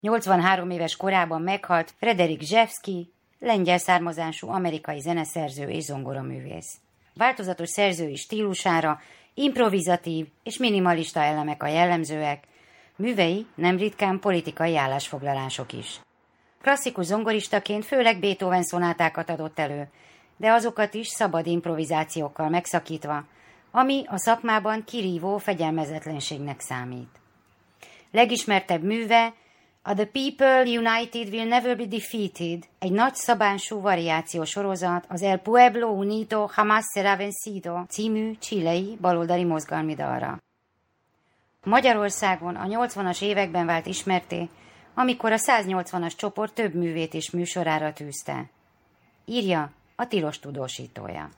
83 éves korában meghalt Frederic Rzewski, lengyel származású amerikai zeneszerző és zongoraművész. Változatos szerzői stílusára improvizatív és minimalista elemek a jellemzőek, művei nem ritkán politikai állásfoglalások is. Klasszikus zongoristaként főleg Beethoven szonátákat adott elő, de azokat is szabad improvizációkkal megszakítva, ami a szakmában kirívó fegyelmezetlenségnek számít. Legismertebb műve a The People United Will Never Be Defeated, egy nagyszabású variáció sorozat az El Pueblo Unido Jamás Será Vencido című chilei baloldali mozgalmi dalra. Magyarországon a 80-as években vált ismertté, amikor a 180-as csoport több művét is műsorára tűzte. Írja a Tilos tudósítója.